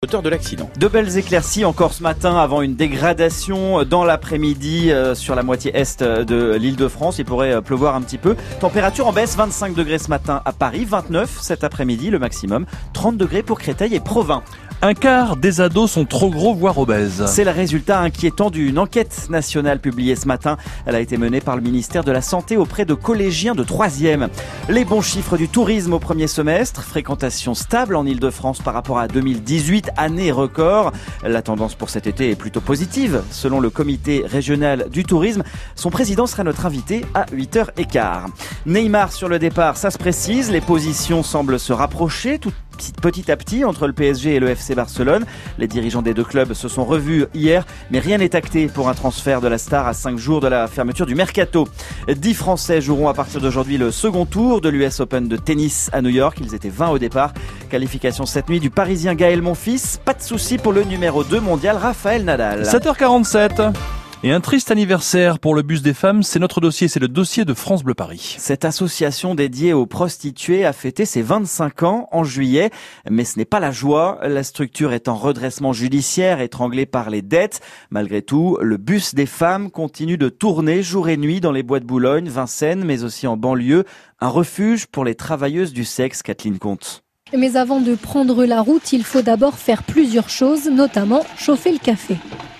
Auteur de l'accident. De belles éclaircies encore ce matin avant une dégradation dans l'après-midi sur la moitié est de l'Île-de-France. Il pourrait pleuvoir un petit peu. Température en baisse, 25 degrés ce matin à Paris, 29 cet après-midi le maximum, 30 degrés pour Créteil et Provins. Un quart des ados sont trop gros, voire obèses. C'est le résultat inquiétant d'une enquête nationale publiée ce matin. Elle a été menée par le ministère de la Santé auprès de collégiens de 3e. Les bons chiffres du tourisme au premier semestre, fréquentation stable en Île-de-France par rapport à 2018, année record. La tendance pour cet été est plutôt positive, selon le comité régional du tourisme. Son président sera notre invité à 8h15. Neymar sur le départ, ça se précise, les positions semblent se rapprocher petit à petit entre le PSG et le FC Barcelone. Les dirigeants des deux clubs se sont revus hier, mais rien n'est acté pour un transfert de la star à 5 jours de la fermeture du mercato. 10 Français joueront à partir d'aujourd'hui le second tour de l'US Open de tennis à New York. Ils étaient 20 au départ. Qualification cette nuit du Parisien Gaël Monfils. Pas de souci pour le numéro 2 mondial Rafael Nadal. 7h47. Et un triste anniversaire pour le bus des femmes, c'est notre dossier, c'est le dossier de France Bleu Paris. Cette association dédiée aux prostituées a fêté ses 25 ans en juillet, mais ce n'est pas la joie. La structure est en redressement judiciaire, étranglée par les dettes. Malgré tout, le bus des femmes continue de tourner jour et nuit dans les bois de Boulogne, Vincennes, mais aussi en banlieue. Un refuge pour les travailleuses du sexe, Kathleen Comte. Mais avant de prendre la route, il faut d'abord faire plusieurs choses, notamment chauffer le café.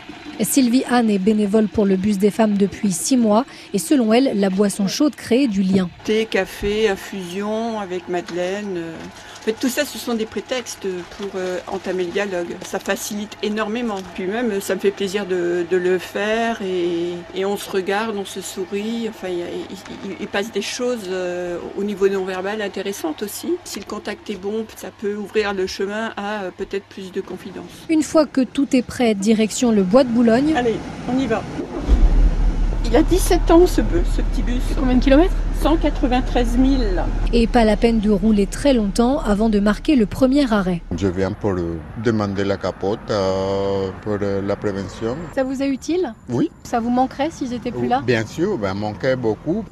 Sylvie Anne est bénévole pour le bus des femmes depuis 6 mois et selon elle, la boisson chaude crée du lien. Thé, café, infusion avec Madeleine. En fait, tout ça, ce sont des prétextes pour entamer le dialogue. Ça facilite énormément. Puis même, ça me fait plaisir de le faire et on se regarde, on se sourit. Enfin, il passe des choses au niveau non-verbal intéressantes aussi. Si le contact est bon, ça peut ouvrir le chemin à peut-être plus de confidence. Une fois que tout est prêt, direction le bois de Boulogne. Allez, on y va. Il a 17 ans ce petit bus. Combien de kilomètres ? 193 000. Et pas la peine de rouler très longtemps avant de marquer le premier arrêt. Je viens pour demander la capote pour la prévention. Ça vous est utile ? Oui. Ça vous manquerait s'ils étaient plus là ? Bien sûr, manquait beaucoup.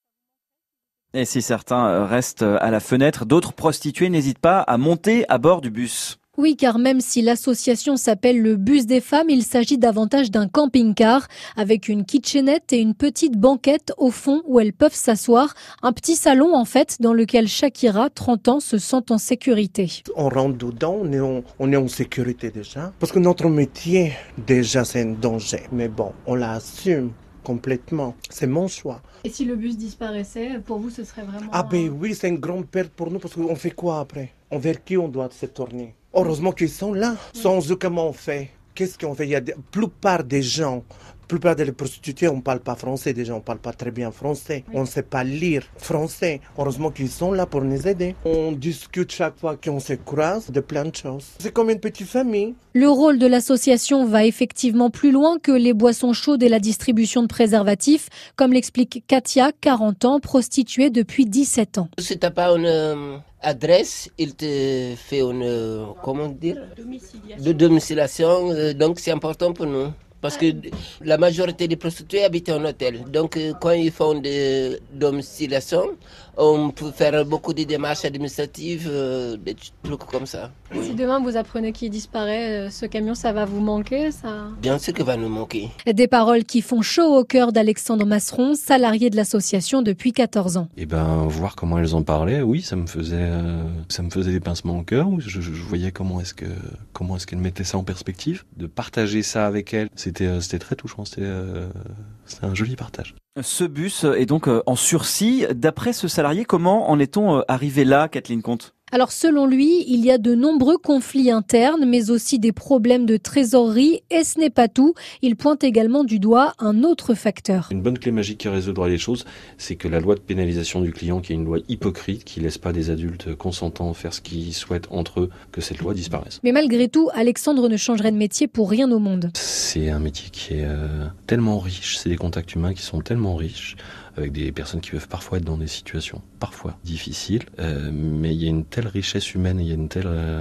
Et si certains restent à la fenêtre, d'autres prostituées n'hésitent pas à monter à bord du bus. Oui, car même si l'association s'appelle le bus des femmes, il s'agit davantage d'un camping-car avec une kitchenette et une petite banquette au fond où elles peuvent s'asseoir. Un petit salon en fait dans lequel Shakira, 30 ans, se sent en sécurité. On rentre dedans, on est en sécurité déjà. Parce que notre métier, déjà, c'est un danger. Mais bon, on l'assume complètement. C'est mon choix. Et si le bus disparaissait, pour vous, ce serait vraiment... Ah ben oui, c'est une grande perte pour nous parce qu'on fait quoi après ? Envers qui on doit se tourner ? Heureusement qu'ils sont là. Sans eux, comment on fait ? Qu'est-ce qu'on fait ? Il y a la plupart des prostituées, on ne parle pas français. Déjà, on ne parle pas très bien français. On ne sait pas lire français. Heureusement qu'ils sont là pour nous aider. On discute chaque fois qu'on se croise de plein de choses. C'est comme une petite famille. Le rôle de l'association va effectivement plus loin que les boissons chaudes et la distribution de préservatifs, comme l'explique Katia, 40 ans, prostituée depuis 17 ans. Si tu n'as pas une adresse, il te fait une, domiciliation. Donc c'est important pour nous. Parce que la majorité des prostituées habitent en hôtel. Donc, quand ils font des domiciliations, on peut faire beaucoup de démarches administratives, des trucs comme ça. Si demain vous apprenez qu'il disparaît, ce camion, ça va vous manquer, ça ? Bien sûr que va nous manquer. Des paroles qui font chaud au cœur d'Alexandre Masseron, salarié de l'association depuis 14 ans. Et voir comment elles en parlaient, oui, ça me faisait des pincements au cœur. Je voyais comment est-ce qu'elles mettaient ça en perspective. De partager ça avec elles, c'était très touchant, c'était un joli partage. Ce bus est donc en sursis. D'après ce salarié, comment en est-on arrivé là, Kathleen Comte ? Alors selon lui, il y a de nombreux conflits internes, mais aussi des problèmes de trésorerie, et ce n'est pas tout. Il pointe également du doigt un autre facteur. Une bonne clé magique qui résoudra les choses, c'est que la loi de pénalisation du client, qui est une loi hypocrite, qui laisse pas des adultes consentants faire ce qu'ils souhaitent entre eux, que cette loi disparaisse. Mais malgré tout, Alexandre ne changerait de métier pour rien au monde. C'est un métier qui est tellement riche, c'est des contacts humains qui sont tellement riches, avec des personnes qui peuvent parfois être dans des situations parfois difficiles, mais il y a une telle richesse humaine, il y a une telle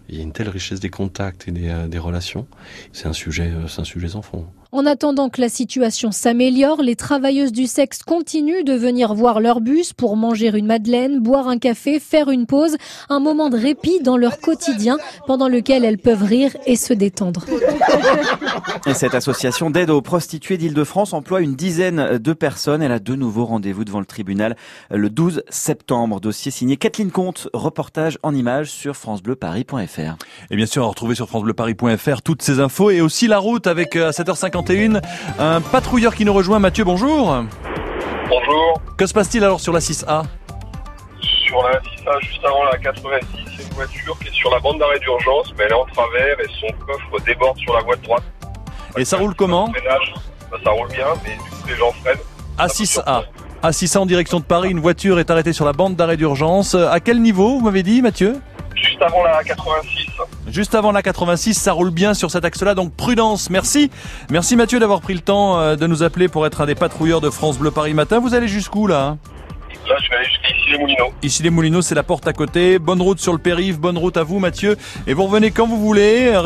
Il y a une telle richesse des contacts et des relations. C'est un sujet sans fond. En attendant que la situation s'améliore, les travailleuses du sexe continuent de venir voir leur bus pour manger une madeleine, boire un café, faire une pause, un moment de répit dans leur quotidien pendant lequel elles peuvent rire et se détendre. Et cette association d'aide aux prostituées d'Île-de-France emploie une dizaine de personnes. Elle a de nouveaux rendez-vous devant le tribunal le 12 septembre. Dossier signé Kathleen Comte, reportage en images sur francebleuparis.fr. Et bien sûr, à retrouver sur francebleuparis.fr toutes ces infos et aussi la route avec à 7h51 un patrouilleur qui nous rejoint. Mathieu, bonjour. Bonjour. Que se passe-t-il alors sur la 6A ? Sur la 6A, juste avant la 86, il y a une voiture qui est sur la bande d'arrêt d'urgence, mais elle est en travers et son coffre déborde sur la voie de droite. Et ça roule comment ? Ça roule bien, mais du coup les gens freinent. A6A. A6A en direction de Paris, une voiture est arrêtée sur la bande d'arrêt d'urgence. À quel niveau, vous m'avez dit, Mathieu ? Juste avant la 86. Juste avant la 86, ça roule bien sur cet axe-là, donc prudence. Merci. Merci Mathieu d'avoir pris le temps de nous appeler pour être un des patrouilleurs de France Bleu Paris Matin. Vous allez jusqu'où là ? Là, je vais aller jusqu'à Issy-les-Moulineaux. Issy-les-Moulineaux, c'est la porte à côté. Bonne route sur le périph', bonne route à vous Mathieu. Et vous revenez quand vous voulez.